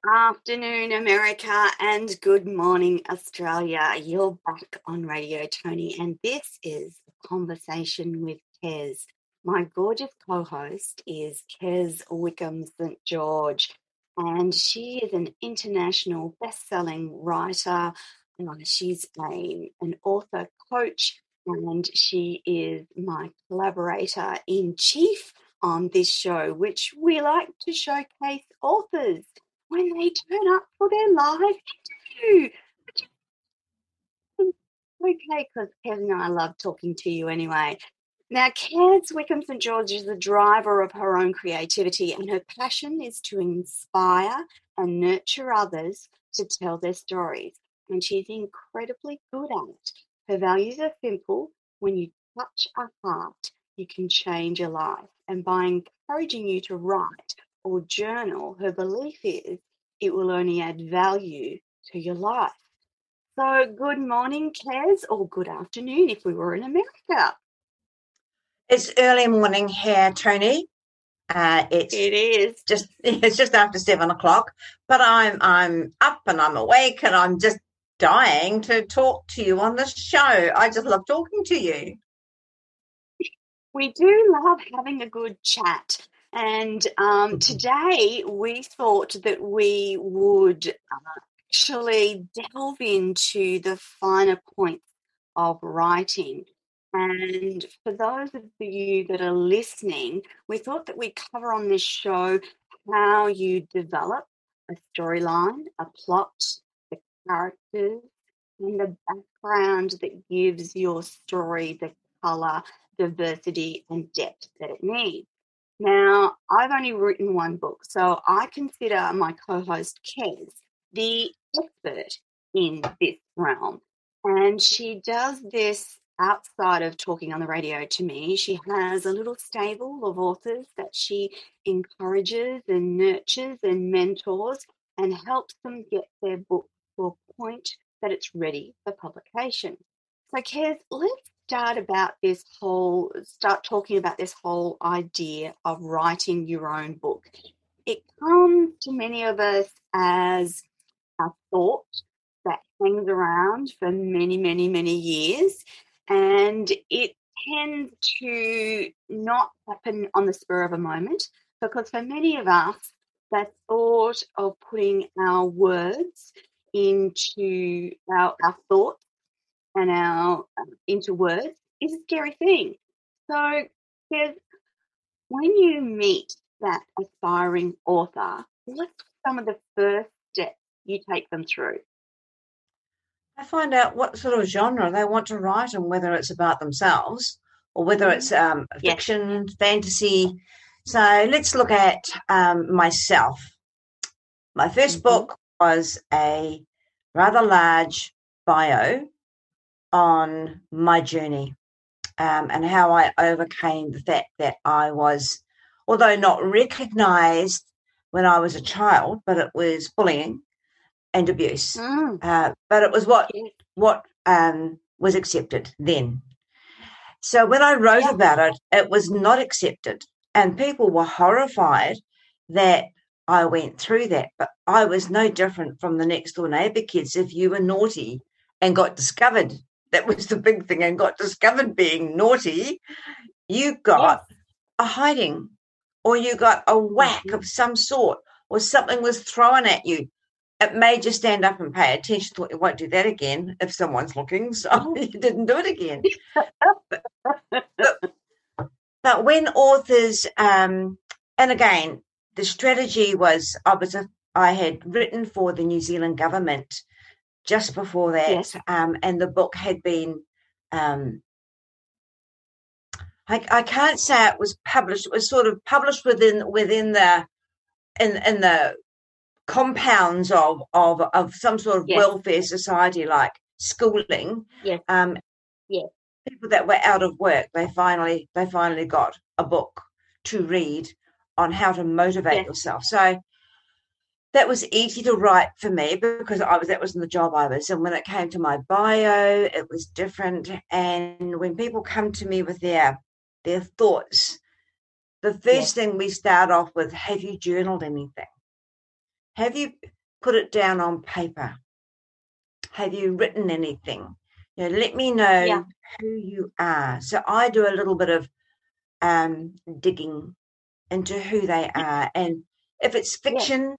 afternoon, America, and good morning, Australia. You're back on Radio Tony, and this is a conversation with Kez. My gorgeous co-host is Kez Wickham St. George, and she is an international best-selling writer. She's an author coach, and she is my collaborator in chief on this show, which we like to showcase authors when they turn up for their live interview. Okay, because Kez and I love talking to you anyway. Now, Kez Wickham St. George is the driver of her own creativity, and her passion is to inspire and nurture others to tell their stories. And she's incredibly good at it. Her values are simple. When you touch a heart, you can change a life. And by encouraging you to write or journal, her belief is it will only add value to your life. So good morning, Kez, or good afternoon if we were in America. It's early morning here, Tony. It is just after 7 o'clock, but I'm up and I'm awake and I'm just dying to talk to you on this show. I just love talking to you. We do love having a good chat. And today we thought that we would actually delve into the finer points of writing. And for those of you that are listening, we thought that we'd cover on this show how you develop a storyline, a plot, the characters, and the background that gives your story the colour, diversity, and depth that it needs. Now, I've only written one book, so I consider my co-host Kez the expert in this realm. And she does this outside of talking on the radio to me. She has a little stable of authors that she encourages and nurtures and mentors and helps them get their book to a point that it's ready for publication. So, Kez, let's start talking about this whole idea of writing your own book. It comes to many of us as a thought that hangs around for many, many, many years, and it tends to not happen on the spur of a moment, because for many of us, that thought of putting our words into our thoughts and into words is a scary thing. So, when you meet that aspiring author, what's some of the first steps you take them through? I find out what sort of genre they want to write and whether it's about themselves or whether it's fiction, fantasy. So let's look at myself. My first book was a rather large bio on my journey and how I overcame the fact that I was, although not recognized when I was a child, but it was bullying and abuse. But it was what was accepted then. So when I wrote about it, it was not accepted. And people were horrified that I went through that. But I was no different from the next door neighbour kids. If you were naughty and got discovered, that was the big thing, and got discovered being naughty, you got a hiding, or you got a whack of some sort, or something was thrown at you. It made you stand up and pay attention. Thought you won't do that again if someone's looking, so you didn't do it again. but when authors, and again, the strategy was I had written for the New Zealand government just before that, and the book had been, I can't say it was published. It was sort of published within the in the compounds of some sort of welfare society, like schooling. People that were out of work, they finally got a book to read on how to motivate yourself. So that was easy to write for me because that was in the job I was. And when it came to my bio, it was different. And when people come to me with their thoughts, the first thing we start off with: have you journaled anything? Have you put it down on paper. Have you written anything? Let me know who you are. So I do a little bit of digging into who they are. And if it's fiction,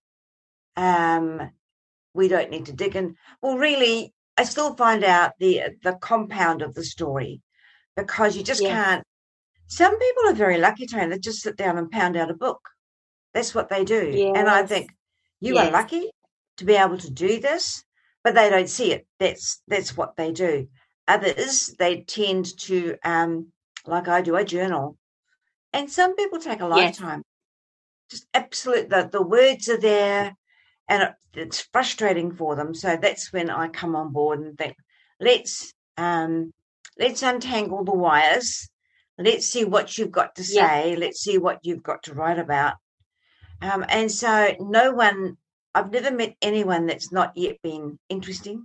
we don't need to dig in. Well, really, I still find out the compound of the story, because you just can't. Some people are very lucky, Tony, they just sit down and pound out a book. That's what they do. Yes. And I think you are lucky to be able to do this, but they don't see it. That's what they do. Others, they tend to, like I do, I journal. And some people take a lifetime. Just absolute, the words are there, and it's frustrating for them. So that's when I come on board and think, let's untangle the wires. Let's see what you've got to say. Let's see what you've got to write about. And so I've never met anyone that's not yet been interesting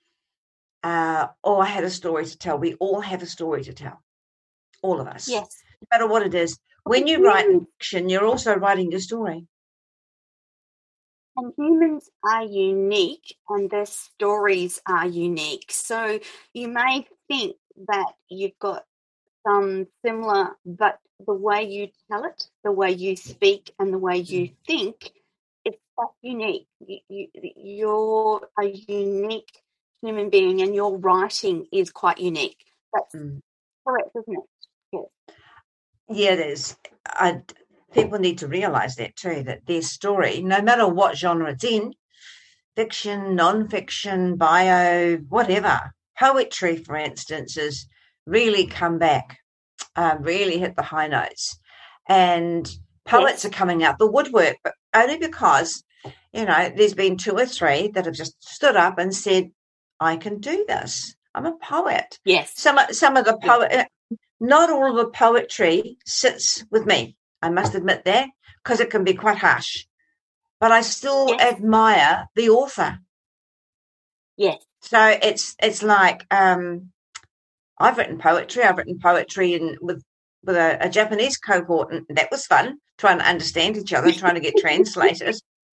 or had a story to tell. We all have a story to tell, all of us. Yes. No matter what it is. When you write fiction, you're also writing your story. And humans are unique and their stories are unique. So you may think that you've got some similar, but the way you tell it, the way you speak and the way you think, it's quite unique. You're a unique human being and your writing is quite unique. That's correct, isn't it? Yes. Yeah, it is. People need to realise that too, that their story, no matter what genre it's in, fiction, non-fiction, bio, whatever, poetry, for instance, is really come back, really hit the high notes. And poets are coming out the woodwork, but only because, there's been 2 or 3 that have just stood up and said, I can do this. I'm a poet. Yes. Some of the poet, not all of the poetry sits with me. I must admit that, because it can be quite harsh. But I still admire the author. Yes. So it's like I've written poetry with a Japanese cohort, and that was fun, trying to understand each other, trying to get translators.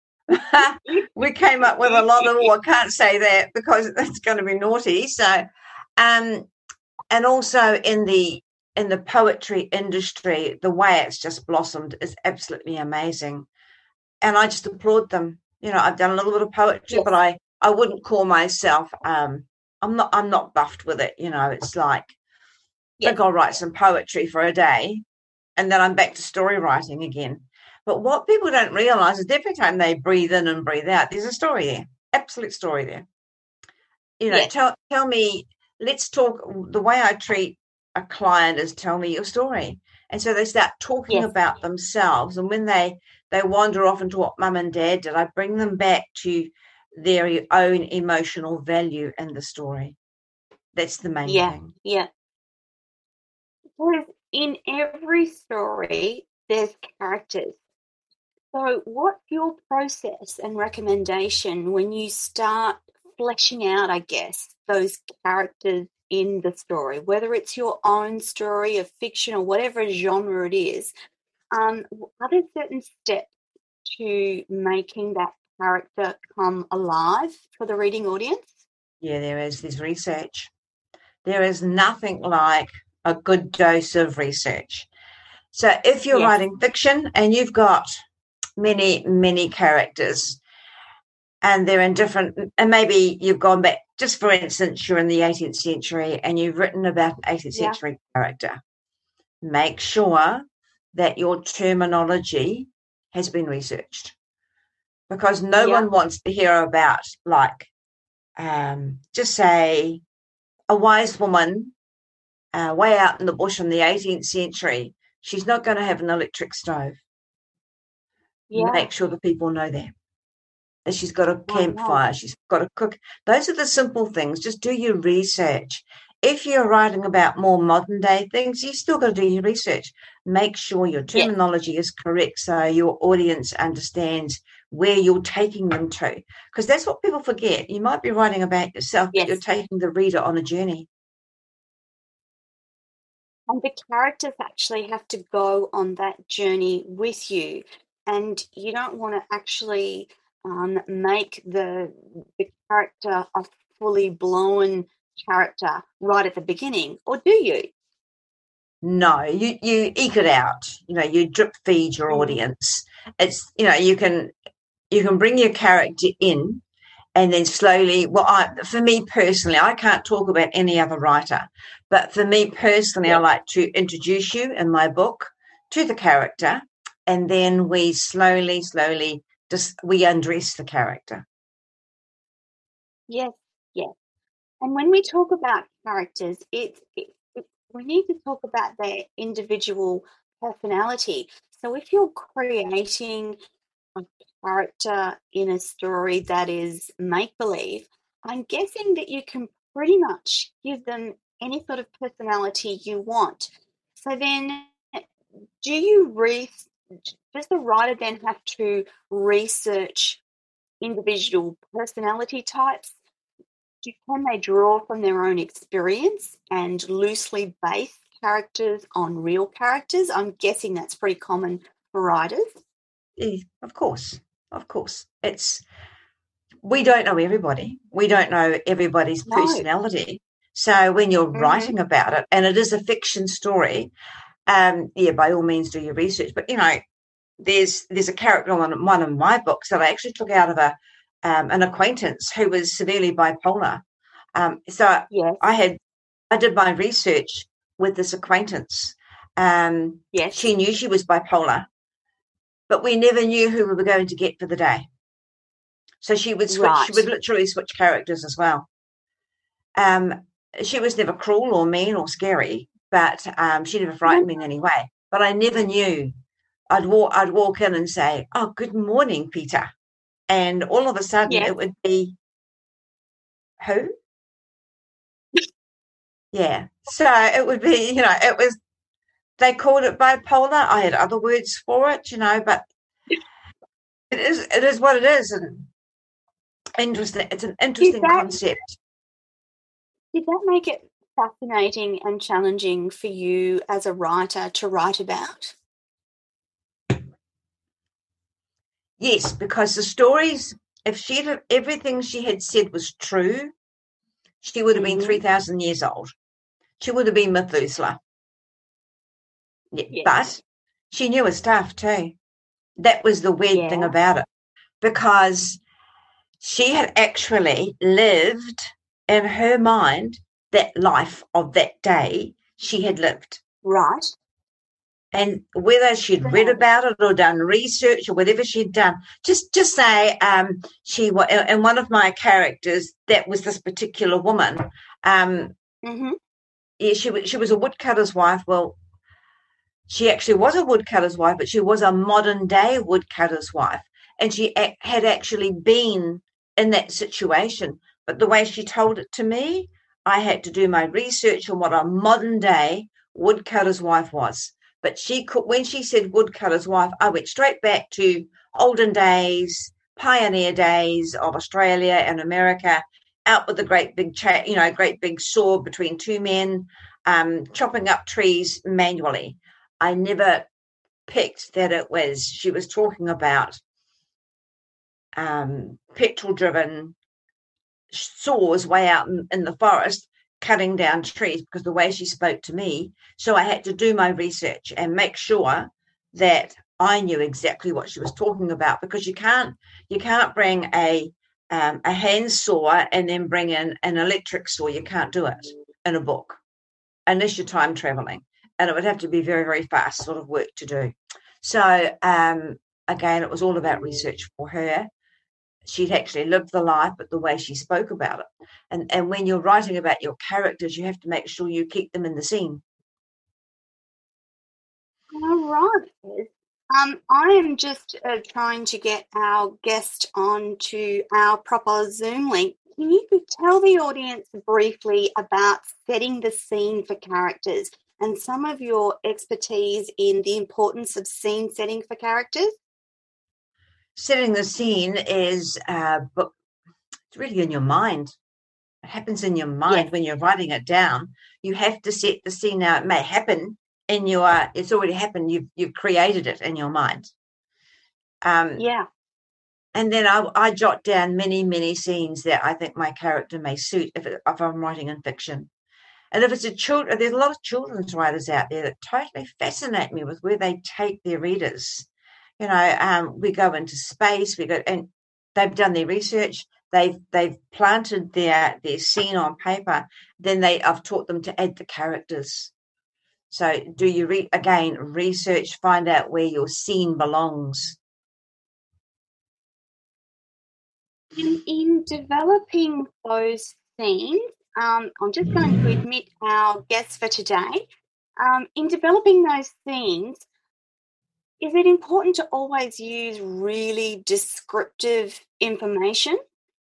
We came up with a lot of, I can't say that because it's going to be naughty. So, and also in the poetry industry, the way it's just blossomed is absolutely amazing. And I just applaud them. I've done a little bit of poetry, but I wouldn't call myself, I'm not buffed with it. It's like, I think I'll write some poetry for a day and then I'm back to story writing again. But what people don't realise is every time they breathe in and breathe out, there's a story there, absolute story there. Tell me, let's talk. The way I treat a client is tell me your story. And so they start talking about themselves. And when they wander off into what mum and dad did, I bring them back to their own emotional value in the story. That's the main thing. Yeah. Because in every story, there's characters. So what's your process and recommendation when you start fleshing out, I guess, those characters in the story, whether it's your own story of fiction or whatever genre it is? Are there certain steps to making that character come alive for the reading audience? Yeah, there is. There's research. There is nothing like a good dose of research. So if you're writing fiction and you've got many, many characters and they're in different, and maybe you've gone back, just for instance, you're in the 18th century and you've written about an 18th century character, make sure that your terminology has been researched, because no one wants to hear about, like, just say a wise woman way out in the bush in the 18th century. She's not going to have an electric stove. Make sure the people know that she's got a campfire, she's got a cook. Those are the simple things. Just do your research. If you're writing about more modern day things, you've still got to do your research. Make sure your terminology is correct so your audience understands where you're taking them to. Because that's what people forget. You might be writing about yourself, but you're taking the reader on a journey. And the characters actually have to go on that journey with you. And you don't want to actually make the character a fully blown character right at the beginning, or do you? No, you eke it out. You drip feed your audience. It's you can bring your character in, and then slowly. Well, for me personally, I can't talk about any other writer, but for me personally, I like to introduce you in my book to the character, and then we slowly we undress the character. Yes, yes. And when we talk about characters, we need to talk about their individual personality. So if you're creating a character in a story that is make-believe, I'm guessing that you can pretty much give them any sort of personality you want. So then does the writer then have to research individual personality types? Can they draw from their own experience and loosely base characters on real characters? I'm guessing that's pretty common for writers. Yeah, of course. We don't know everybody. We don't know everybody's personality. So when you're writing about it, and it is a fiction story, by all means do your research. But there's a character on one of my books that I actually took out of an acquaintance who was severely bipolar. So yes. I did my research with this acquaintance. Yes. She knew she was bipolar, but we never knew who we were going to get for the day. So she would switch. Right. She would literally switch characters as well. She was never cruel or mean or scary, but she never frightened me in any way. But I never knew. I'd walk in and say, "Oh, good morning, Peter," and all of a sudden it would be, "Who?" Yeah. So it would be, it was. They called it bipolar. I had other words for it, but it is what it is, and interesting. It's an interesting concept. Did that make it fascinating and challenging for you as a writer to write about? Yes, because the stories, if everything she had said was true, she would have been 3,000 years old. She would have been Methuselah. Yeah, yes. But she knew her stuff too. That was the weird thing about it, because she had actually lived in her mind that life of that day she had lived. Right. And whether she'd read about it or done research or whatever she'd done, just say she was, and one of my characters, that was this particular woman. Yeah, she was a woodcutter's wife. Well, she actually was a woodcutter's wife, but she was a modern day woodcutter's wife, and she had actually been in that situation. But the way she told it to me, I had to do my research on what a modern day woodcutter's wife was. But when she said woodcutter's wife, I went straight back to olden days, pioneer days of Australia and America, out with the great big saw between two men, chopping up trees manually. I never picked that she was talking about petrol-driven saws way out in the forest, cutting down trees, because the way she spoke to me. So I had to do my research and make sure that I knew exactly what she was talking about, because you can't bring a hand saw and then bring in an electric saw. You can't do it in a book unless you're time traveling, and it would have to be very, very fast sort of work to do. So again, it was all about research for her. She'd actually lived the life, but the way she spoke about it. And when you're writing about your characters, you have to make sure you keep them in the scene. All right. I am just trying to get our guest onto our proper Zoom link. Can you tell the audience briefly about setting the scene for characters and some of your expertise in the importance of scene setting for characters? Setting the scene is it's really in your mind. It happens in your mind when you're writing it down. You have to set the scene. Now, it may happen it's already happened. You've created it in your mind. And then I jot down many scenes that I think my character may suit if I'm writing in fiction. And if it's there's a lot of children's writers out there that totally fascinate me with where they take their readers. We go into space, and they've done their research. They've planted their scene on paper. Then I've taught them to add the characters. So do you research, find out where your scene belongs. In developing those scenes, I'm just going to admit our guests for today. In developing those scenes, is it important to always use really descriptive information?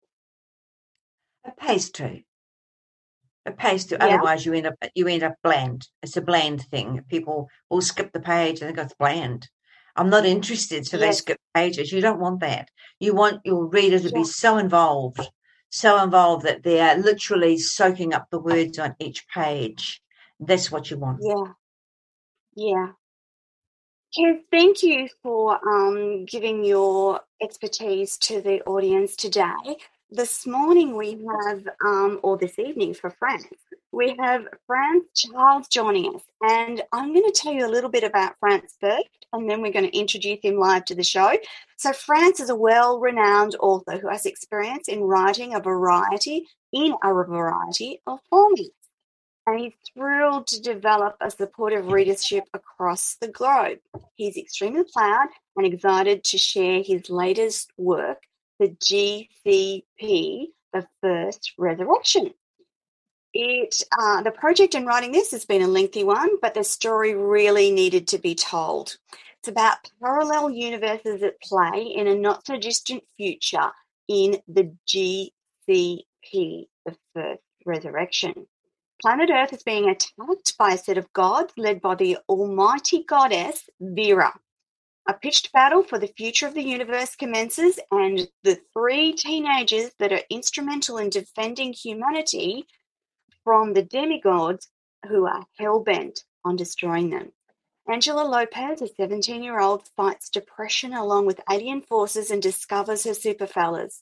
It pays to. Yeah. Otherwise you end up bland. It's a bland thing. People will skip the page and they go, it's bland. I'm not interested, so they skip pages. You don't want that. You want your reader to be so involved that they are literally soaking up the words on each page. That's what you want. Yeah. Kez, thank you for giving your expertise to the audience today. This morning we have, or this evening for France, we have France Charles joining us. And I'm going to tell you a little bit about France first, and then we're going to introduce him live to the show. So France is a well-renowned author who has experience in writing a variety of formats. And he's thrilled to develop a supportive readership across the globe. He's extremely proud and excited to share his latest work, the GCP, The First Resurrection. The project in writing this has been a lengthy one, but the story really needed to be told. It's about parallel universes at play in a not-so-distant future in the GCP, The First Resurrection. Planet Earth is being attacked by a set of gods led by the almighty goddess Vera. A pitched battle for the future of the universe commences, and the three teenagers that are instrumental in defending humanity from the demigods who are hell-bent on destroying them. Angela Lopez, a 17-year-old, fights depression along with alien forces and discovers her superpowers.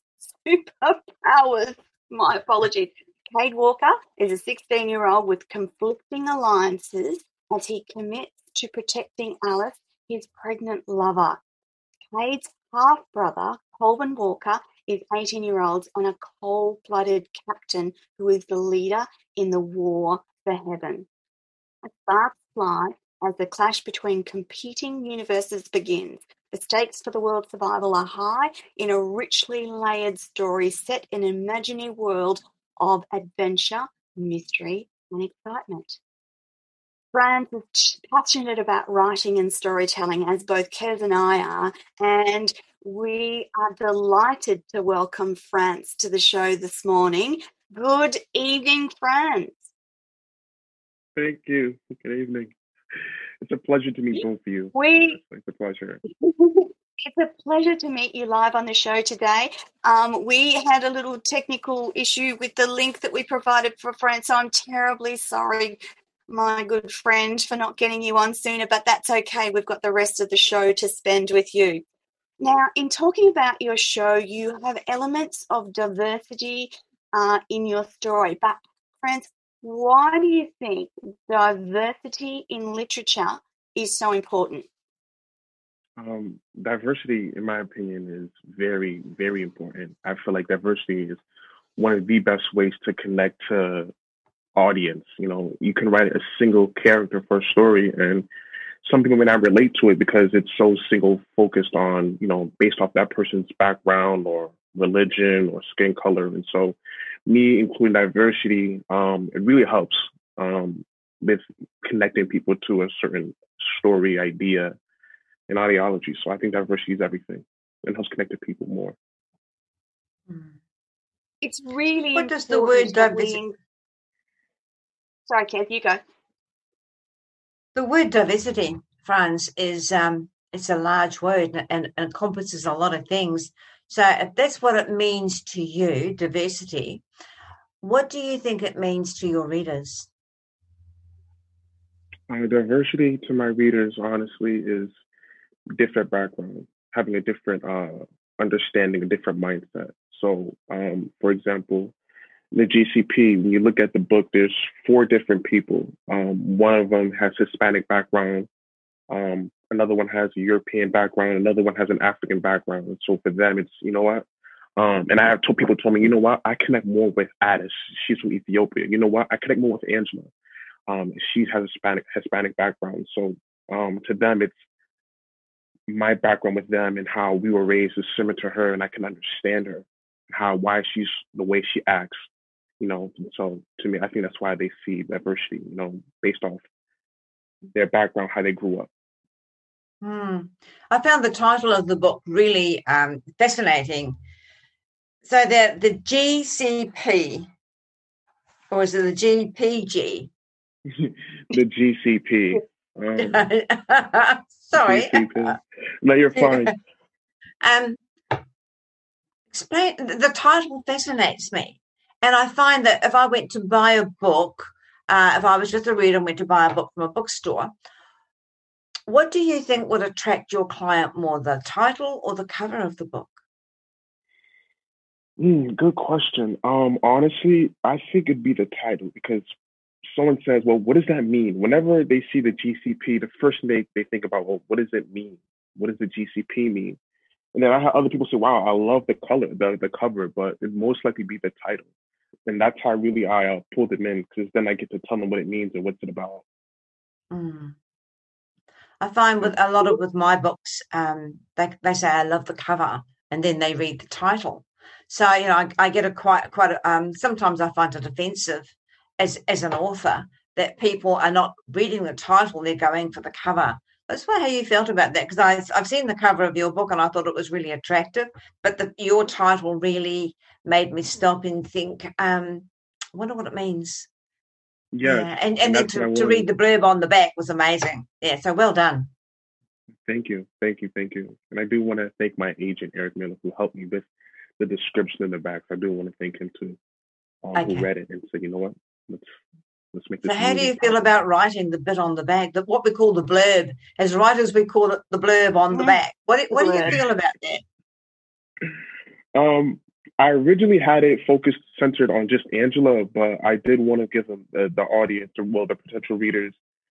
My apologies. Cade Walker is a 16-year-old with conflicting alliances as he commits to protecting Alice, his pregnant lover. Cade's half-brother, Colvin Walker, is 18-year-old and a cold-blooded captain who is the leader in the war for heaven. A sparks fly as the clash between competing universes begins. The stakes for the world's survival are high in a richly layered story set in an imaginary world of adventure, mystery, and excitement. France is passionate about writing and storytelling, as both Kez and I are, and we are delighted to welcome France to the show this morning. Good evening, France. Thank you. Good evening. It's a pleasure to meet both of you. It's a pleasure. It's a pleasure to meet you live on the show today. We had a little technical issue with the link that we provided for France, so I'm terribly sorry, my good friend, for not getting you on sooner, but that's okay. We've got the rest of the show to spend with you. Now, in talking about your show, you have elements of diversity in your story, but France, why do you think diversity in literature is so important? Diversity, in my opinion, is very, very important. I feel like diversity is one of the best ways to connect to audience. You can write a single character for a story and some people may not relate to it because it's so single focused on, based off that person's background or religion or skin color. And so me including diversity, it really helps with connecting people to a certain story, idea, and ideology. So I think diversity is everything and helps connect to people more. It's really what does the word diversity? Sorry, Kez, you go. The word diversity, France, is it's a large word and encompasses a lot of things. So if that's what it means to you, diversity, what do you think it means to your readers? Diversity to my readers, honestly, is different background, having a different understanding a different mindset. So, for example, the GCP, when you look at the book, there's four different people. One of them has Hispanic background. Another one has a European background. Another one has an African background. And so for them, it's, you know what? And I have told people told me, you know what? I connect more with Addis. She's from Ethiopia. You know what? I connect more with Angela. She has a Hispanic background. So to them, it's my background with them and how we were raised is similar to her, and I can understand her, why she's the way she acts. So to me, I think that's why they see diversity, based off their background, how they grew up. I found the title of the book really fascinating. So the GCP, or is it the GPG? The GCP. Sorry. GCP. No, you're fine. Explain. The title fascinates me. And I find that if I went to buy a book, if I was just a reader and went to buy a book from a bookstore, what do you think would attract your client more, the title or the cover of the book? Good question. Honestly, I think it'd be the title, because someone says, well, what does that mean? Whenever they see the GCP, the first thing they think about, well, what does it mean? What does the GCP mean? And then I have other people say, wow, I love the color, the cover, but it'd most likely be the title. And that's how really I pulled them in, because then I get to tell them what it means and what's it about. I find with my books, they say I love the cover, and then they read the title. So I get sometimes I find it offensive as an author that people are not reading the title; they're going for the cover. That's how you felt about that, because I've seen the cover of your book and I thought it was really attractive, but your title really made me stop and think. I wonder what it means. Yeah, and then to read the blurb on the back was amazing. Yeah, so well done. Thank you. And I do want to thank my agent, Eric Miller, who helped me with the description in the back. So I do want to thank him too, who read it and said, you know what, let's make this. So how do you feel about writing the bit on the back, what we call the blurb? As writers, we call it the blurb on the back. What do you feel about that? I originally had it centered on just Angela, but I did want to give them the audience, or the potential readers,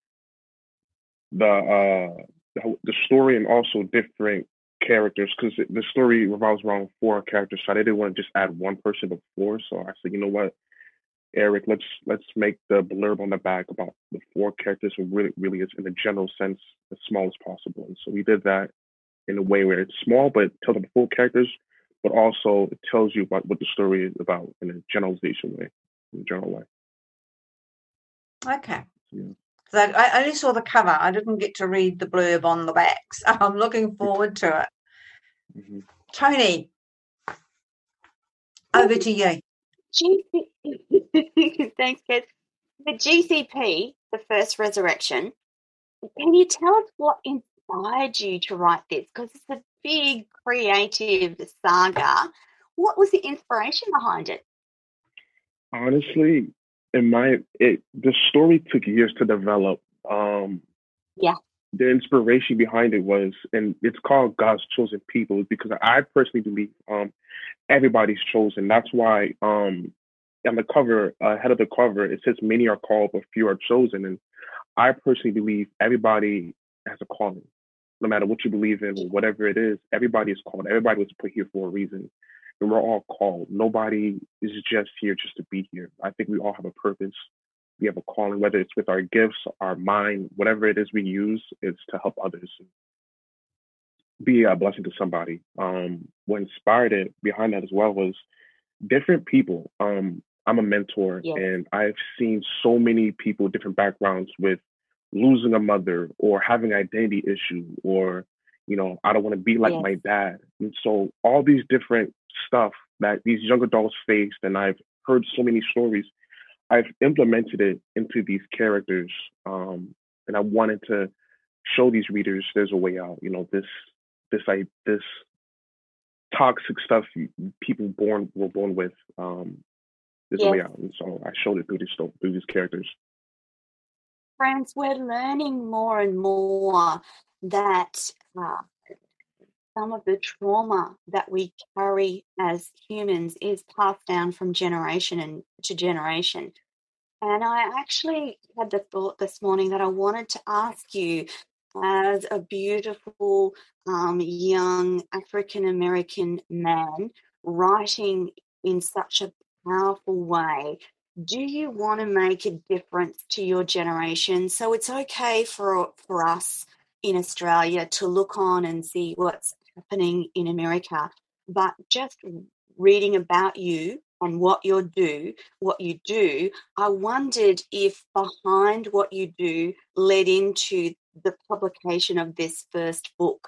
the story and also different characters, because the story revolves around four characters. So I didn't want to just add one person but four. So I said, you know what, Eric, let's make the blurb on the back about the four characters, who really is, in a general sense, as small as possible. And so we did that in a way where it's small, but tells the full characters, but also it tells you about what the story is about in a generalization way, in a general way. Okay. Yeah. So I only saw the cover. I didn't get to read the blurb on the back. So I'm looking forward to it. Mm-hmm. Tony, over to you. Thanks, Kate. The GCP, the First Resurrection, can you tell us what inspired you to write this? Because it's a big creative saga. What was the inspiration behind it? Honestly, the story took years to develop. The inspiration behind it was, and it's called God's Chosen People, because I personally believe everybody's chosen. That's why on the cover, head of the cover, it says many are called, but few are chosen. And I personally believe everybody has a calling, no matter what you believe in or whatever it is. Everybody is called. Everybody was put here for a reason, and we're all called. Nobody is just here just to be here. I think we all have a purpose. We have a calling, whether it's with our gifts, our mind, whatever it is we use, is to help others, be a blessing to somebody. What inspired it behind that as well was different people. I'm a mentor, and I've seen so many people, different backgrounds, with losing a mother or having identity issue, or, I don't want to be like my dad. And so all these different stuff that these young adults faced, and I've heard so many stories, I've implemented it into these characters. And I wanted to show these readers there's a way out. This toxic stuff people were born with, there's a way out. And so I showed it through these characters. Friends, we're learning more and more that some of the trauma that we carry as humans is passed down from generation to generation. And I actually had the thought this morning that I wanted to ask you, as a beautiful young African American man writing in such a powerful way, do you want to make a difference to your generation? So it's okay for us in Australia to look on and see what's happening in America, but just reading about you and what you do, I wondered if behind what you do led into the publication of this first book.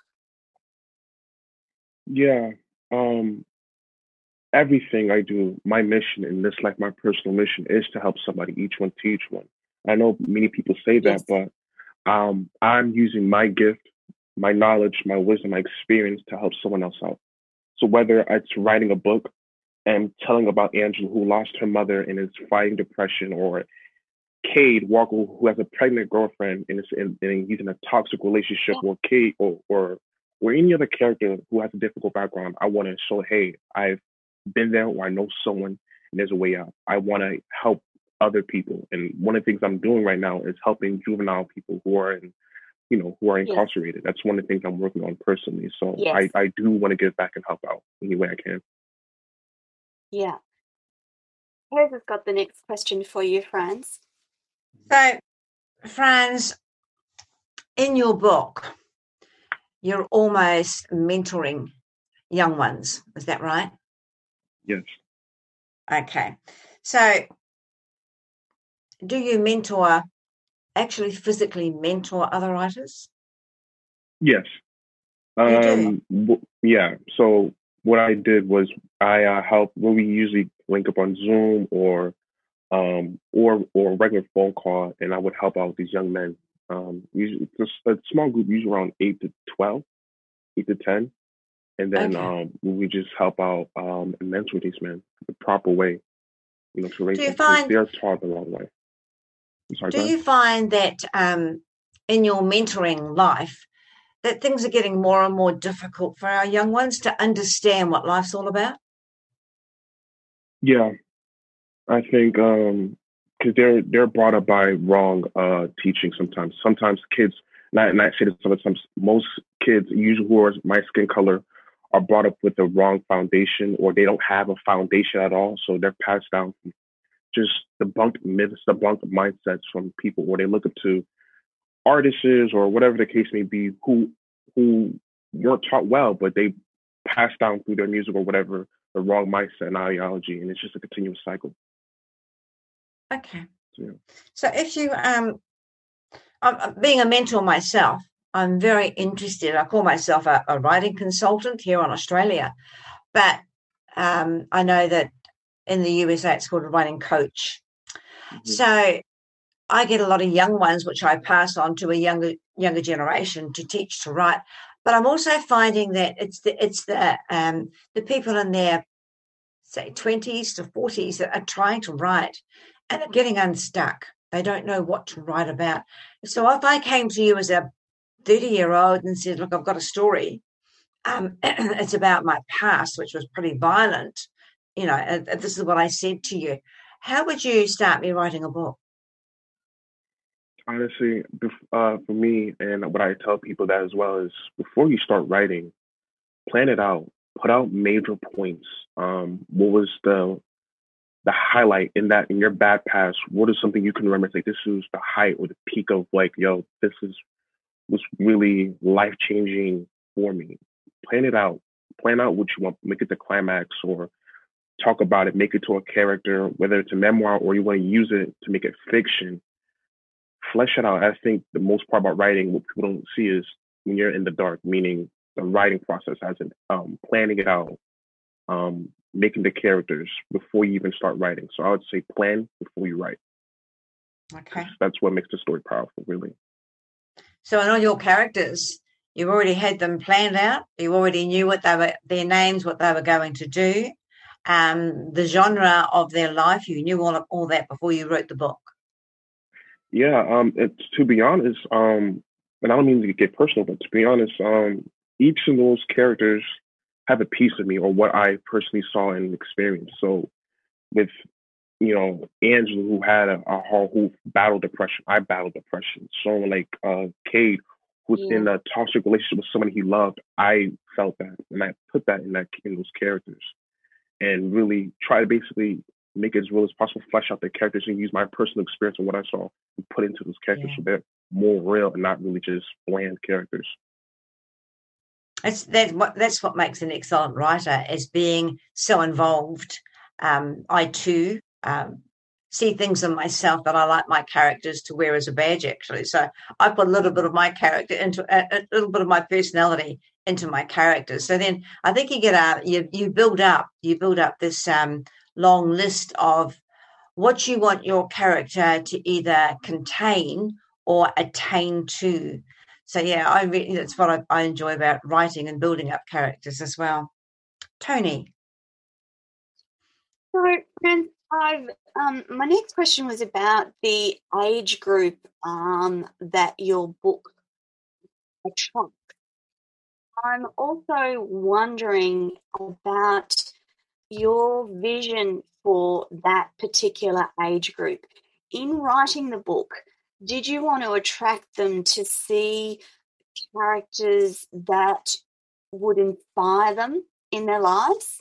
Yeah. Everything I do, my mission in this life, my personal mission is to help somebody, each one teach one. I know many people say that, Yes. but I'm using my gift, my knowledge, my wisdom, my experience to help someone else out. So whether it's writing a book and telling about Angela who lost her mother and is fighting depression, or Cade Walker who has a pregnant girlfriend and he's in a toxic relationship, Yeah. or Cade or any other character who has a difficult background, I want to show, hey, I've been there, or I know someone, and there's a way out. I want to help other people, and one of the things I'm doing right now is helping juvenile people who are who are Yes. incarcerated. That's one of the things I'm working on personally. So Yes. I do want to give back and help out any way I can. Yeah. Hez has got the next question for you, Franz. So, Franz, in your book, you're almost mentoring young ones. Is that right? Yes. Okay. So, do you actually physically mentor other writers? Yes. You do? Yeah. So what I did was I help when we usually link up on Zoom or a regular phone call, and I would help out these young men. Usually just a small group, usually around 8 to 12, 8 to 10, and then Okay. we just help out and mentor these men the proper way, to raise Do you them, because find they're taught the wrong way. I'm sorry, do go ahead. you find that in your mentoring life that things are getting more and more difficult for our young ones to understand what life's all about? Yeah, I think because they're brought up by wrong teaching sometimes. Sometimes kids, not say this, sometimes most kids, usually who are my skin color, are brought up with the wrong foundation, or they don't have a foundation at all. So they're passed down from just debunked myths, debunked mindsets from people, where they look up to artists or whatever the case may be, who weren't taught well, but they passed down through their music or whatever the wrong mindset and ideology, and it's just a continuous cycle. Okay. Yeah. So if you I'm being a mentor myself, I'm very interested. I call myself a writing consultant here in Australia, but I know that in the USA it's called a writing coach. Mm-hmm. So I get a lot of young ones, which I pass on to a younger generation to teach to write. But I'm also finding that it's the people in their, say, 20s to 40s that are trying to write and are getting unstuck. They don't know what to write about. So if I came to you as a 30-year-old and said, look, I've got a story, it's about my past, which was pretty violent, this is what I said to you, how would you start me writing a book? Honestly, for me, and what I tell people that as well, is before you start writing, plan it out. Put out major points. What was the highlight in your bad past? What is something you can remember? It's like, this is the height or the peak of, like, yo, this was really life changing for me. Plan it out. Plan out what you want. Make it the climax, or talk about it. Make it to a character, whether it's a memoir or you want to use it to make it fiction. Flesh it out. I think the most part about writing, what people don't see, is when you're in the dark, meaning the writing process, as in planning it out, making the characters before you even start writing. So I would say plan before you write. Okay. That's what makes the story powerful, really. So in all your characters, you already had them planned out. You already knew what their names, what they were going to do, the genre of their life. You knew all that before you wrote the book. Yeah, it's, to be honest, and I don't mean to get personal, but to be honest, each of those characters have a piece of me or what I personally saw and experienced. So with Angela, who had who battled depression, I battled depression. Someone like Cade, who's in a toxic relationship with somebody he loved, I felt that, and I put that in those characters, and really try to basically make it as real as possible, flesh out the characters, and use my personal experience and what I saw and put into those characters so they're more real and not really just bland characters. That's what makes an excellent writer, is being so involved. I too see things in myself that I like my characters to wear as a badge, actually. So I put a little bit of my character into a little bit of my personality into my characters. So then I think you build up this long list of what you want your character to either contain or attain to. So yeah, that's what I enjoy about writing and building up characters as well. Tony. So, friends, my next question was about the age group that your book attracts. I'm also wondering about your vision for that particular age group. In writing the book, did you want to attract them to see characters that would inspire them in their lives?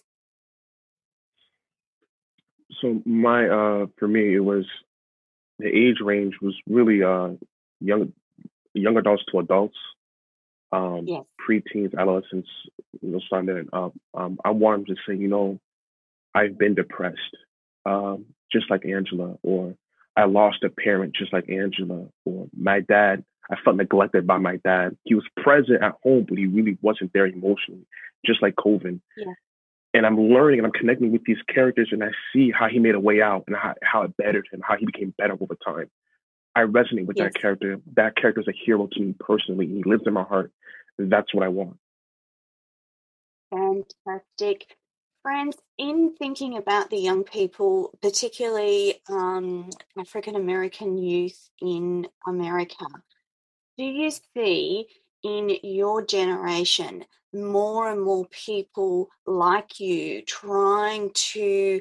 So for me, it was the age range was really young adults to adults, preteens, adolescents, starting it up. I want them to say, I've been depressed, just like Angela, or I lost a parent just like Angela, or my dad, I felt neglected by my dad. He was present at home, but he really wasn't there emotionally, just like Coven. Yeah. And I'm learning and I'm connecting with these characters, and I see how he made a way out and how it bettered him, how he became better over time. I resonate with that character. That character is a hero to me personally. He lives in my heart. That's what I want. Fantastic. Friends, in thinking about the young people, particularly African American youth in America, do you see in your generation more and more people like you trying to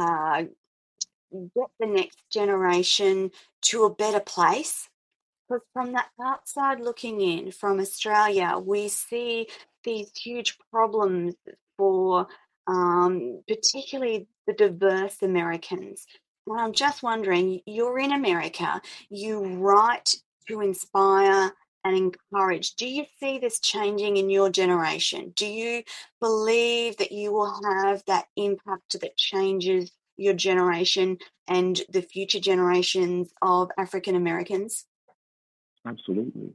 get the next generation to a better place? Because from the outside looking in, from Australia, we see these huge problems for particularly the diverse Americans. And I'm just wondering, you're in America, you write to inspire and encourage. Do you see this changing in your generation? Do you believe that you will have that impact that changes your generation and the future generations of African Americans? Absolutely.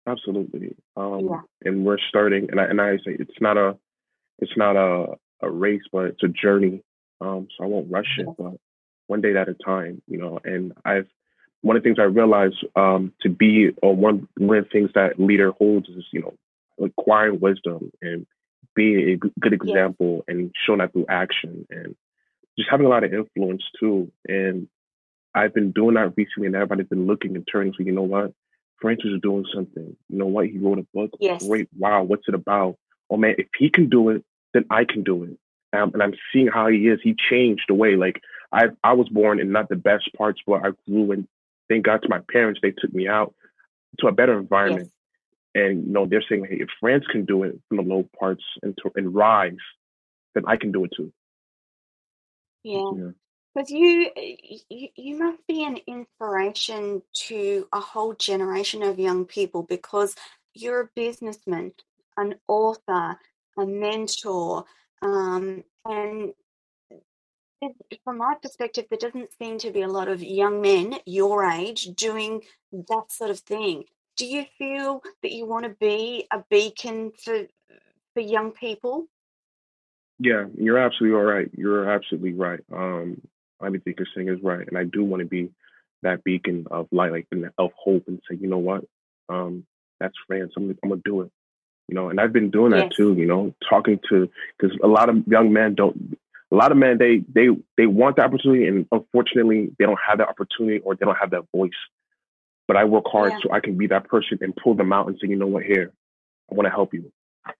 And we're starting, and I say it's not a race, but it's a journey. So I won't rush it, but one day at a time, and one of the things I realized to be, or one of the things that leader holds is, acquiring wisdom and being a good example and showing that through action and just having a lot of influence too. And I've been doing that recently, and everybody's been looking and turning. So you know what? Francis is doing something. You know what? He wrote a book. Great. Wow. What's it about? Oh man, if he can do it, then I can do it. And I'm seeing how he is. He changed the way. Like I was born in not the best parts, but I grew, and thank God to my parents, they took me out to a better environment. And they're saying, hey, if France can do it from the low parts and rise, then I can do it too. Yeah. Because you must be an inspiration to a whole generation of young people, because you're a businessman, an author, a mentor, and from my perspective, there doesn't seem to be a lot of young men your age doing that sort of thing. Do you feel that you want to be a beacon for young people? Yeah, you're absolutely all right. You're absolutely right. Everything you're saying is right, and I do want to be that beacon of light, like of hope, and say, you know what, that's France. I'm gonna do it. And I've been doing that too. Talking to, because a lot of young men don't. A lot of men, they want the opportunity, and unfortunately, they don't have that opportunity, or they don't have that voice. But I work hard so I can be that person and pull them out and say, you know what, here, I want to help you.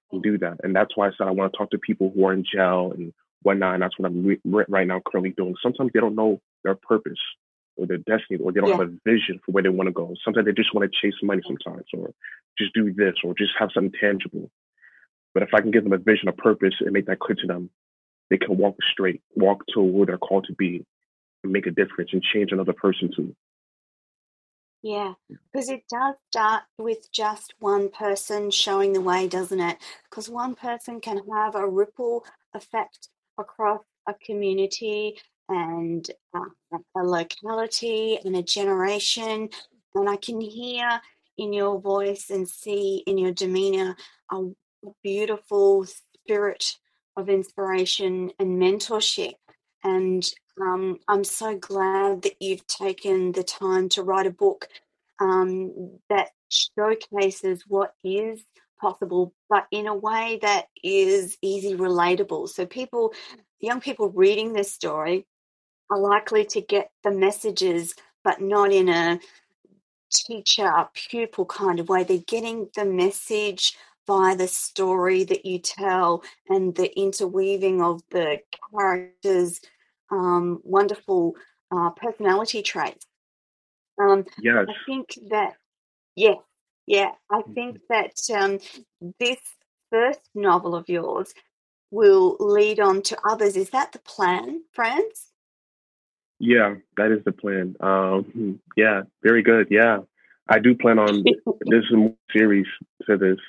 and do that. And that's why I said I want to talk to people who are in jail and whatnot. And that's what I'm right now currently doing. Sometimes they don't know their purpose or their destiny, or they don't have a vision for where they want to go. Sometimes they just want to chase money sometimes, or just do this, or just have something tangible. But if I can give them a vision, a purpose, and make that clear to them, they can walk straight, walk to where they're called to be, and make a difference and change another person too. Yeah, because it does start with just one person showing the way, doesn't it? Because one person can have a ripple effect across a community and a locality and a generation. And I can hear in your voice and see in your demeanor a beautiful spirit of inspiration and mentorship. And I'm so glad that you've taken the time to write a book that showcases what is possible, but in a way that is easy relatable. So young people reading this story are likely to get the messages, but not in a teacher pupil kind of way. They're getting the message via the story that you tell and the interweaving of the characters' wonderful personality traits. Yes. I think that, I think that this first novel of yours will lead on to others. Is that the plan, Franz? Yeah, that is the plan. Yeah, very good. Yeah, I do plan on there's a series to this.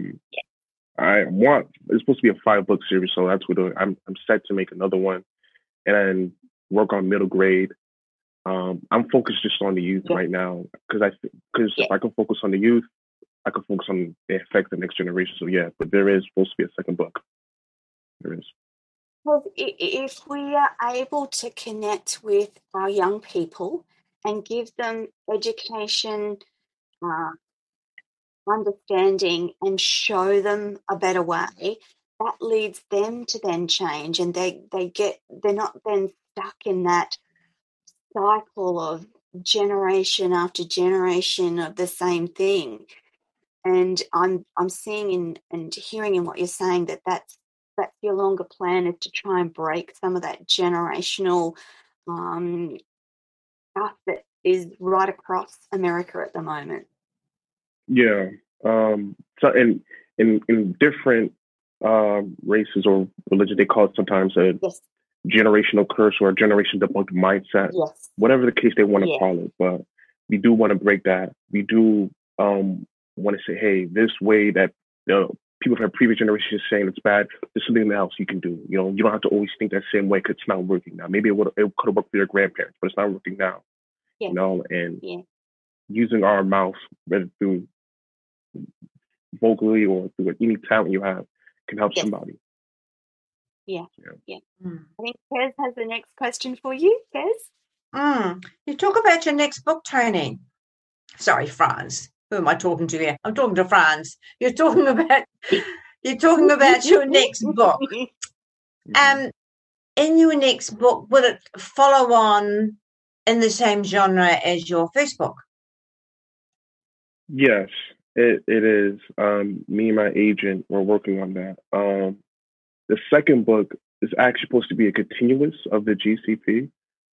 It's supposed to be a 5-book series, so that's what I'm set to make another one and work on middle grade. I'm focused just on the youth right now because if I can focus on the youth, I can focus on the effect of the next generation. So yeah, but there is supposed to be a second book. There is. Well, if we are able to connect with our young people and give them education, understanding, and show them a better way, that leads them to then change, and they're not then stuck in that cycle of generation after generation of the same thing. And I'm seeing and hearing in what you're saying that's your longer plan, is to try and break some of that generational stuff that is right across America at the moment. Yeah. So in different races or religion, they call it sometimes a generational curse or a generation debunked mindset. Yes. Whatever the case they want to call it, but we do want to break that. We do want to say, hey, this way that people from previous generations saying it's bad, there's something else you can do. You don't have to always think that same way because it's not working now. Maybe it could have worked for your grandparents, but it's not working now. Yes. And using our mouth, whether through vocally or through any talent you have, can help somebody. Yeah. I think Kez has the next question for you. Kez? You talk about your next book, Tony. Sorry, Franz. Who am I talking to here? I'm talking to Franz. You're talking about your next book. In your next book, will it follow on in the same genre as your first book? Yes, it is. Me and my agent were working on that. The second book is actually supposed to be a continuous of the GCP.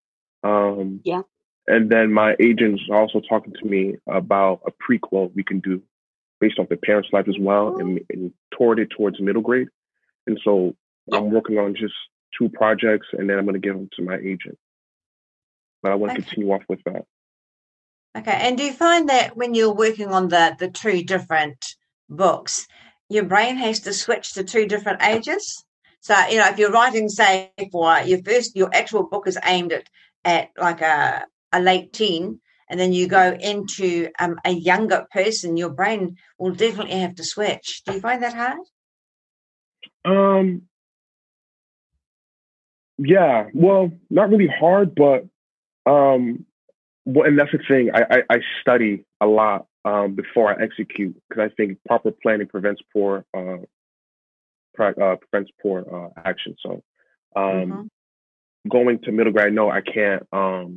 And then my agent's also talking to me about a prequel we can do based off the parents' life as well, and toward it towards middle grade. And so I'm working on just 2 projects, and then I'm going to give them to my agent. But I want to continue off with that. Okay. And do you find that when you're working on the 2 different books, your brain has to switch to 2 different ages? So, if you're writing, say, for your actual book is aimed at like a late teen, and then you go into a younger person, your brain will definitely have to switch. Do you find that hard? Yeah, well, not really hard, but and that's the thing. I study a lot before I execute, because I think proper planning prevents poor action. So going to middle grade, no, I can't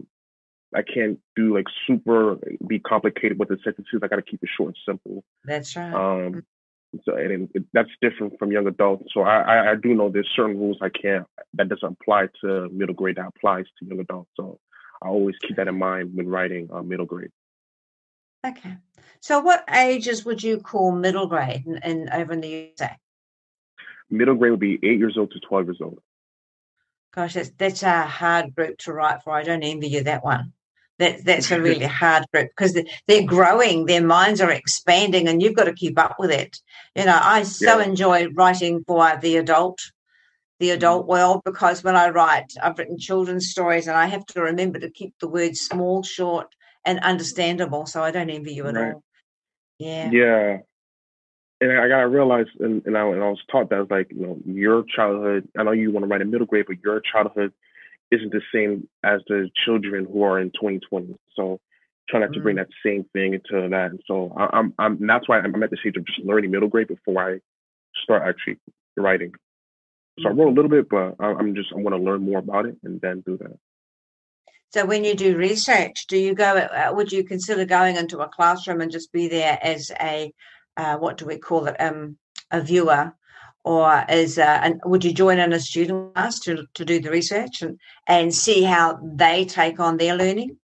do like super be complicated with the sentences. I got to keep it short and simple. That's right. So that's different from young adults. So I do know there's certain rules that doesn't apply to middle grade that applies to young adults. So I always keep that in mind when writing middle grade. Okay. So what ages would you call middle grade over in the USA? Middle grade would be 8 years old to 12 years old. Gosh, that's a hard group to write for. I don't envy you that one. That's a really hard group because they're growing, their minds are expanding, and you've got to keep up with it. I so enjoy writing for the adult world, because when I write, I've written children's stories and I have to remember to keep the words small, short, and understandable. So I don't envy you at all. Yeah. Yeah. And I gotta realize, and I was taught that, like, your childhood, I know you want to write in middle grade, but your childhood isn't the same as the children who are in 2020. So try not to bring that same thing into that. And so that's why I'm at the stage of just learning middle grade before I start actually writing. So I wrote a little bit, but I want to learn more about it and then do that. So when you do research, would you consider going into a classroom and just be there as a, what do we call it, a viewer, or would you join in a student class to do the research and see how they take on their learning?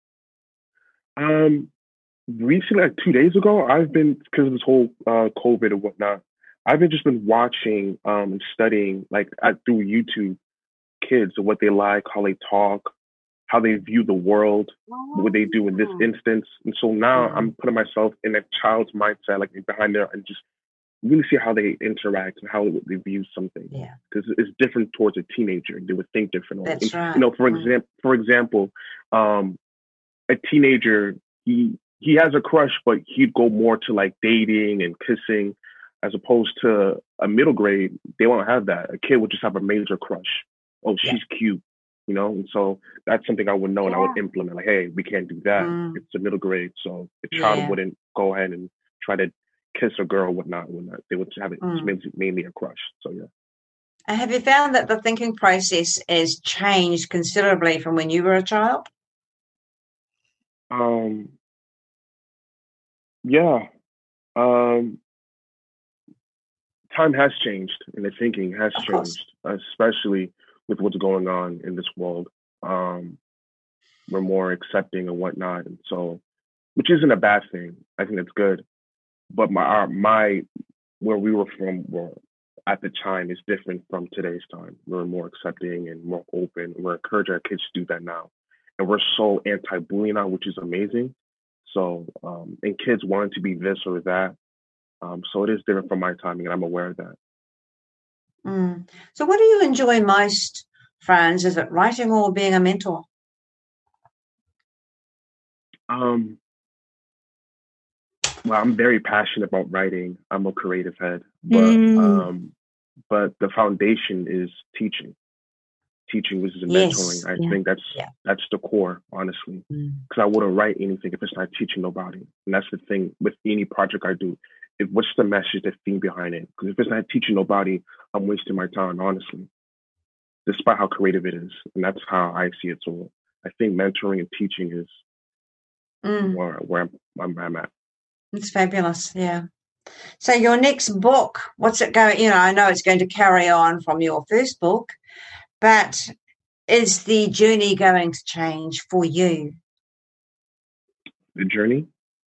Recently, like 2 days ago, I've been, because of this whole COVID and whatnot, I've just been watching and studying, like, through YouTube, kids, what they like, how they talk, how they view the world, what they do in this instance. And so now I'm putting myself in a child's mindset, like behind there, and just really see how they interact and how they view something. Yeah. Because it's different towards a teenager. They would think differently. That's right. For example, a teenager, he has a crush, but he'd go more to like dating and kissing, as opposed to a middle grade. They won't have that. A kid would just have a major crush. Oh, she's cute. And so that's something I would know and I would implement. Like, hey, we can't do that. It's a middle grade, so the child wouldn't go ahead and try to kiss a girl or whatnot. They would have it mainly a crush. So yeah. Have you found that the thinking process has changed considerably from when you were a child? Yeah. Time has changed and the thinking has changed, especially with what's going on in this world. We're more accepting and whatnot, and so, which isn't a bad thing. I think that's good. But my where we were from at the time is different from today's time. We're more accepting and more open. We're encouraging our kids to do that now, and we're so anti-bullying now, which is amazing. So, and kids wanting to be this or that. So it is different from my timing, and I'm aware of that. So what do you enjoy most, Franz? Is it writing or being a mentor? Well, I'm very passionate about writing. I'm a creative head, but the foundation is teaching. Teaching, which is mentoring. I think that's the core, honestly, because I wouldn't write anything if it's not teaching nobody. And that's the thing with any project I do. What's the message, the theme behind it? Because if it's not teaching nobody, I'm wasting my time, honestly, despite how creative it is. And that's how I see it. So I think mentoring and teaching is where I'm at. It's fabulous, yeah. So your next book, what's it going? I know it's going to carry on from your first book, but is the journey going to change for you? The journey?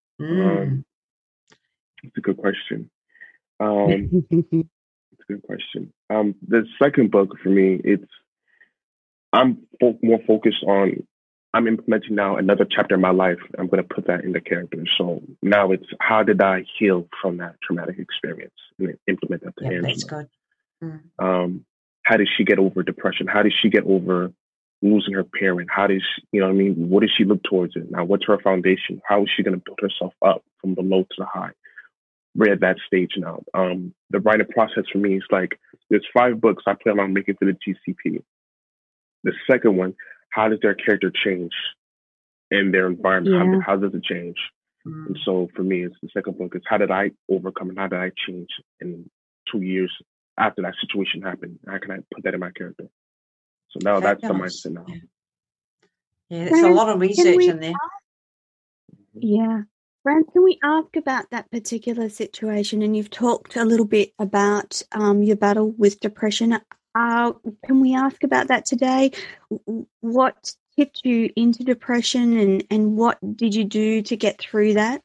It's a good question. It's a good question. The second book for me, I'm more focused on, I'm implementing now another chapter in my life. I'm going to put that in the character. So now it's how did I heal from that traumatic experience and implement that to Angela. That's good. How did she get over depression? How did she get over losing her parent? How does what does she look towards it? Now, what's her foundation? How is she going to build herself up from the low to the high? We're at that stage now. The writing process for me is like, there's 5 books I plan on making for the GCP. The second one, how does their character change in their environment? How does it change? And so for me, it's the second book is how did I overcome and how did I change in 2 years after that situation happened? How can I put that in my character? So now that's the mindset now. Yeah, there's a lot of research in there. Yeah. Fran, can we ask about that particular situation? And you've talked a little bit about your battle with depression. Can we ask about that today? What tipped you into depression, and what did you do to get through that?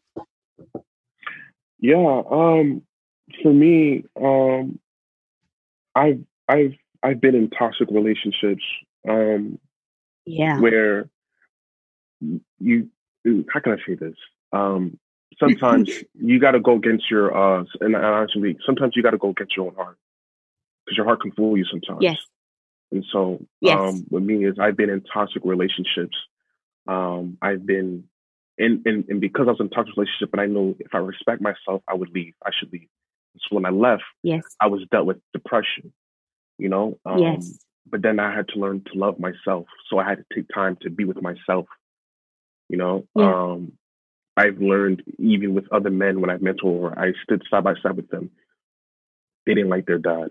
Yeah, for me, I've I've been in toxic relationships, Yeah. where you how can I say this? Sometimes you got to go against your and honestly, sometimes you got to go against your own heart because your heart can fool you sometimes. Yes. And so, Yes. with me is I've been in toxic relationships. I've been and because I was in a toxic relationship, and I know if I respect myself, I would leave. I should leave. So when I left, Yes. I was dealt with depression. You know, Yes. but then I had to learn to love myself. So I had to take time to be with myself. You know, Yeah. I've learned even with other men when I mentor, I stood side by side with them. They didn't like their dad,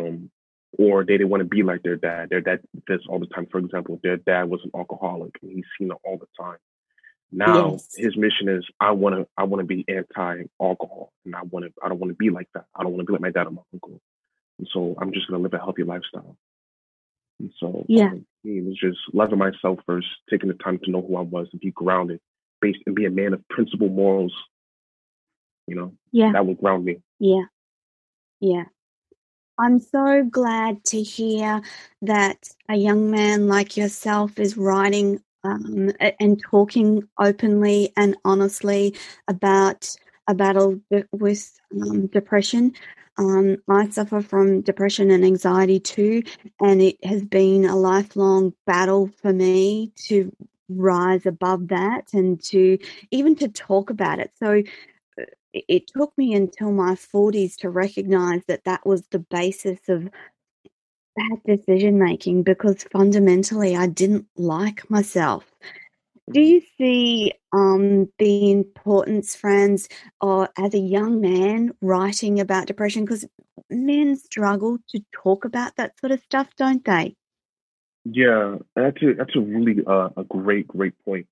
or they didn't want to be like their dad. Their dad did this all the time. For example, their dad was an alcoholic, and he's seen it all the time. Now Yes. his mission is I want to be anti-alcohol, and I don't want to be like that. I don't want to be like my dad or my uncle. And so I'm just gonna live a healthy lifestyle. And so Yeah. it was just loving myself first, taking the time to know who I was and be grounded, based and be a man of principle morals. You know, Yeah. that would ground me. Yeah. Yeah. I'm so glad to hear that a young man like yourself is writing and talking openly and honestly about a battle with depression. I suffer from depression and anxiety too, and it has been a lifelong battle for me to rise above that and to even to talk about it. So it took me until my 40s to recognize that that was the basis of bad decision making, because fundamentally I didn't like myself. Do Mhm. you see the importance, friends, or as a young man writing about depression? Because men struggle to talk about that sort of stuff, don't they? Yeah, that's a really a great point.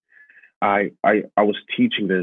I was teaching this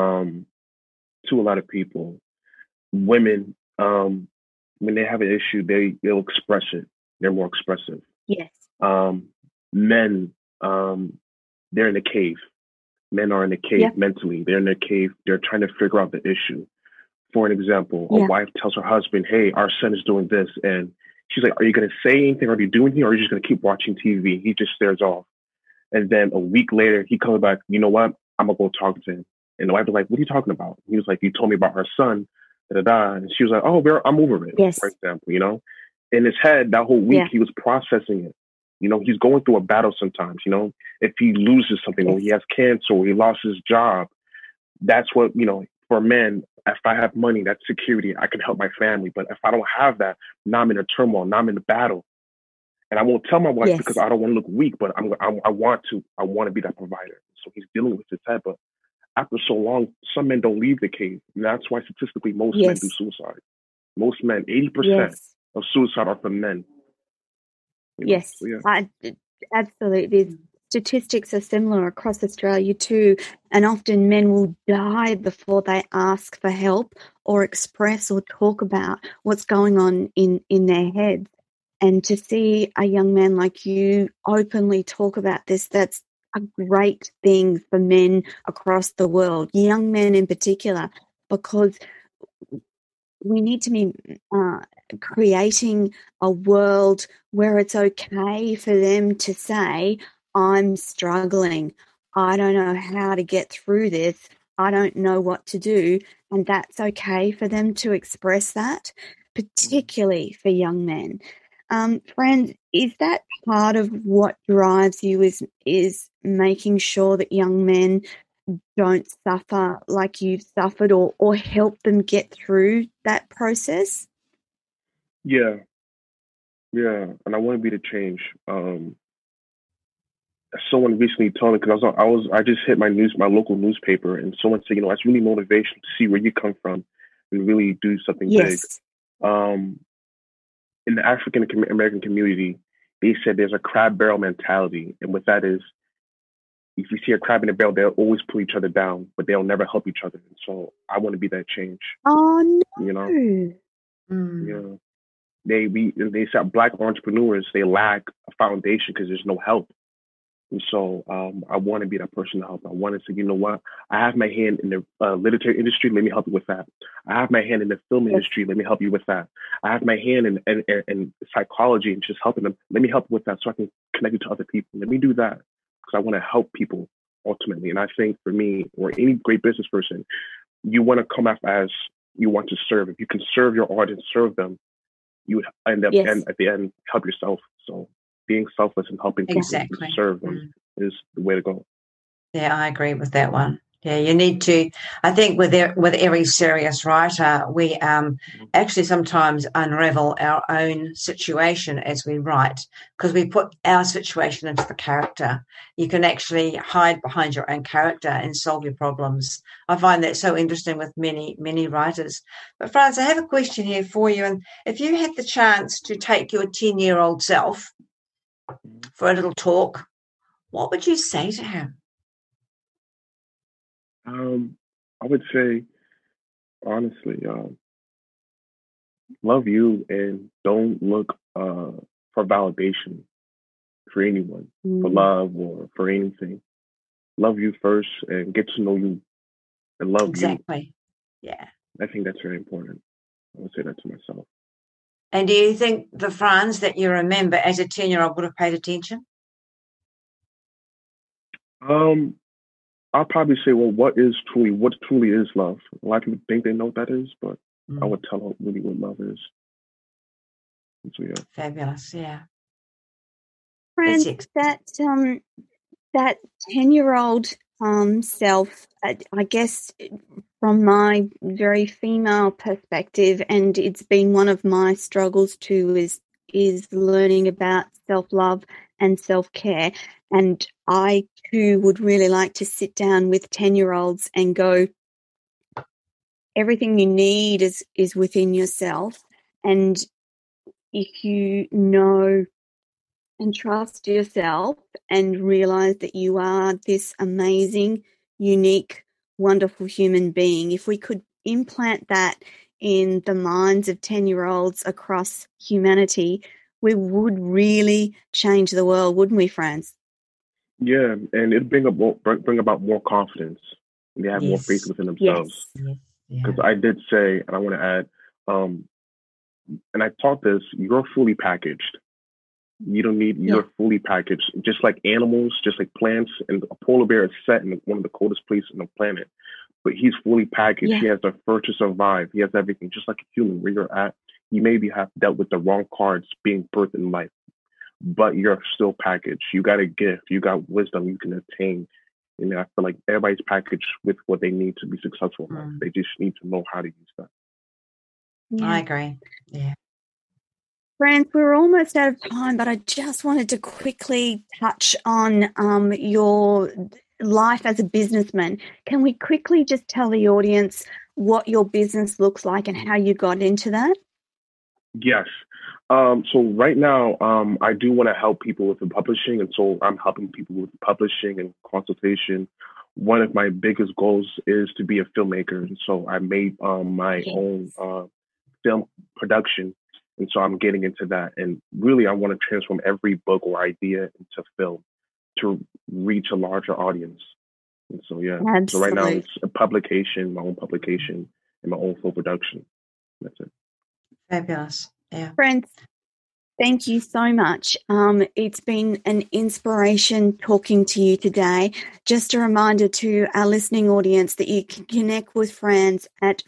to a lot of people. Women, when they have an issue, they'll express it. They're more expressive. Yes. Um, Men, they're in a cave. Men are in a cave Yep. mentally. They're in a cave. They're trying to figure out the issue. For an example, a Yeah. wife tells her husband, "Hey, our son is doing this," and she's like, "Are you going to say anything? Or are you doing anything? Or are you just going to keep watching TV?" He just stares off. And then a week later, he comes back. You know what? I'm gonna go talk to him. And the wife was like, "What are you talking about?" He was like, "You told me about our son." Da da da. And she was like, "Oh, I'm over it." For Yes. example, in his head that whole week Yeah. he was processing it. He's going through a battle sometimes. If he loses something or he Yes. has cancer or he lost his job, that's what for men. If I have money, that's security. I can help my family. But if I don't have that, now I'm in a turmoil. Now I'm in a battle. And I won't tell my wife because Yes. I don't want to look weak, but I want to. I want to be that provider. So he's dealing with his head. But after so long, some men don't leave the cave. And that's why statistically most men do Yes. suicide. Most men, 80% Yes. of suicide are from men. Yes. So yeah. Absolutely. The statistics are similar across Australia too, and often men will die before they ask for help or express or talk about what's going on in their heads. And to see a young man like you openly talk about this, that's a great thing for men across the world, young men in particular, because we need to be creating a world where it's okay for them to say, I'm struggling. I don't know how to get through this. I don't know what to do. And that's okay for them to express that, particularly for young men. Friend, is that part of what drives you is making sure that young men don't suffer like you've suffered, or help them get through that process? Yeah, yeah. And I want to be the change. Someone recently told me because I just hit my local newspaper, and someone said, that's really motivational to see where you come from and really do something big. Yes. Um, in the African American community, they said there's a crab barrel mentality, and what that is, if you see a crab in a barrel, they'll always pull each other down, but they'll never help each other. And so I want to be that change. Oh no. You know, Mm. they say Black entrepreneurs, they lack a foundation because there's no help. And so I want to be that person to help. I want to say, you know what? I have my hand in the literary industry. Let me help you with that. I have my hand in the film industry. Let me help you with that. I have my hand in psychology and just helping them. Let me help you with that so I can connect you to other people. Let me do that because I want to help people ultimately. And I think for me, or any great business person, you want to come up as you want to serve. If you can serve your audience, serve them, you would end up and at the end help yourself. So being selfless and helping people serve them is the way to go. Yeah, I agree with that one. Yeah, you need to. I think with every serious writer, we actually sometimes unravel our own situation as we write because we put our situation into the character. You can actually hide behind your own character and solve your problems. I find that so interesting with many writers. But Frans, I have a question here for you. And if you had the chance to take your 10-year-old self for a little talk, what would you say to him? I would say, honestly, love you and don't look for validation for anyone, for love or for anything. Love you first and get to know you and love you. Exactly. Yeah. I think that's very important. I would say that to myself. And do you think the Frans that you remember as a 10-year-old would have paid attention? I'll probably say, well, what truly is love? A lot of people think they know what that is, but I would tell them really what love is. So, yeah. Fabulous, yeah. Friends, that 10-year-old self, I guess from my very female perspective, and it's been one of my struggles too, is learning about self-love and self-care. And I too would really like to sit down with 10-year-olds and go, everything you need is within yourself. And if you know and trust yourself and realize that you are this amazing, unique, wonderful human being, if we could implant that in the minds of 10-year-olds across humanity, we would really change the world, wouldn't we, Frans? Yeah, and it'd bring about more confidence. They have more faith within themselves. Because I did say, and I want to add, and I taught this, you're fully packaged. You don't need, you're fully packaged. Just like animals, just like plants, and a polar bear is set in one of the coldest places on the planet. But he's fully packaged. He has the fur to survive. He has everything, just like a human. Where you're at, you maybe have dealt with the wrong cards being birthed in life, but you're still packaged. You got a gift. You got wisdom you can attain. And I feel like everybody's packaged with what they need to be successful in life. They just need to know how to use that. I agree. Yeah. Frans, we're almost out of time, but I just wanted to quickly touch on your life as a businessman. Can we quickly just tell the audience what your business looks like and how you got into that? Yes. So right now, I do want to help people with the publishing, and so I'm helping people with publishing and consultation. One of my biggest goals is to be a filmmaker, and so I made my own film production. And so I'm getting into that. And really, I want to transform every book or idea into film to reach a larger audience. And so, yeah. Absolutely. So right now it's a publication, my own publication, and my own film production. That's it. Fabulous. Yeah. Friends, thank you so much. It's been an inspiration talking to you today. Just a reminder to our listening audience that you can connect with Frans at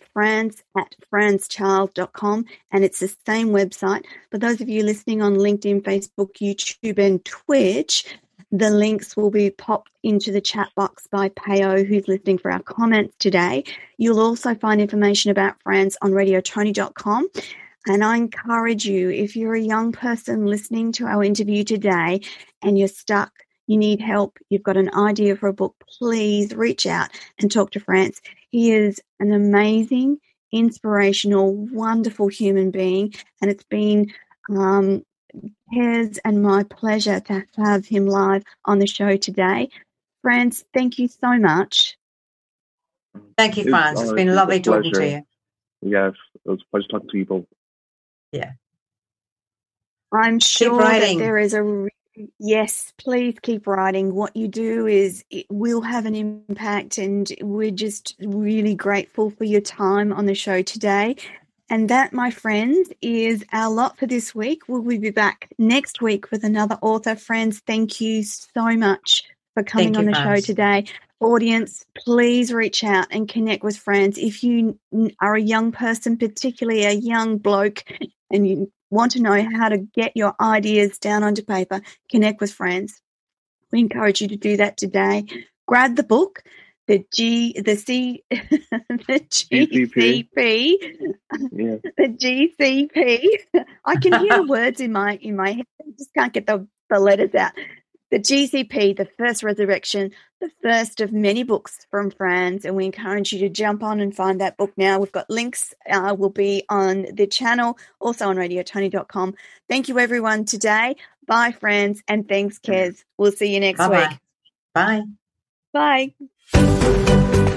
frans@franschild.com, and it's the same website. For those of you listening on LinkedIn, Facebook, YouTube, and Twitch, the links will be popped into the chat box by Payo, who's listening for our comments today. You'll also find information about Frans on radiotony.com. And I encourage you, if you're a young person listening to our interview today and you're stuck, you need help, you've got an idea for a book, please reach out and talk to Frans. He is an amazing, inspirational, wonderful human being, and it's been his and my pleasure to have him live on the show today. Franz, thank you so much. Thank you, Franz. It's been lovely talking to you. Yes, it was a pleasure talking to you both. Yeah. I'm sure that there is yes, please keep writing. What you do it will have an impact, and we're just really grateful for your time on the show today. And that, my friends, is our lot for this week. We'll be back next week with another author. Friends, thank you so much for coming on the show today. Audience, please reach out and connect with Franz. If you are a young person, particularly a young bloke, and you want to know how to get your ideas down onto paper, connect with Franz. We encourage you to do that today. Grab the book, the GCP, yeah. the GCP. I can hear the words in my head. I just can't get the letters out. The GCP, the First Resurrection, the first of many books from Franz, and we encourage you to jump on and find that book now. We've got links, will be on the channel, also on radiotony.com. Thank you, everyone, today. Bye, Franz, and thanks, Kez. We'll see you next week. Bye. Bye.